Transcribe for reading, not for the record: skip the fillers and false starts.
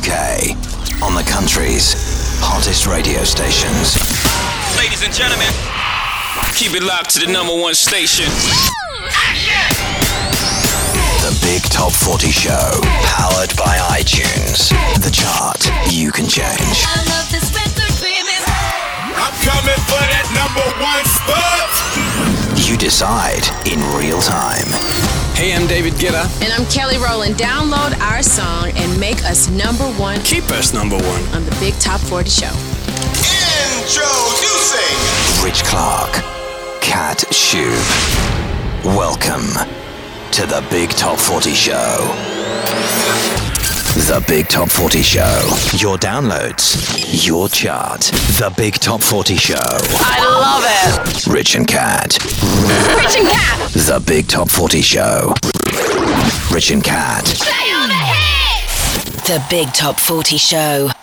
UK on the country's hottest radio stations. Ladies and gentlemen, keep it locked to the #1 station. The Big Top 40 Show, powered by iTunes. The chart you can change. I love this record, baby. I'm coming for that #1 spot. You decide in real time. Hey, I'm David Guetta. And I'm Kelly Rowland. Download our song and make us #1. Keep us #1 on the Big Top 40 Show. Introducing Rich Clark, Cat Shube. Welcome to the Big Top 40 Show. The Big Top 40 Show. Your downloads, your chart. The Big Top 40 Show. I love it. Rich and Cat. Rich and Cat. The Big Top 40 Show. Rich and Cat. Play on the hits. The Big Top 40 Show.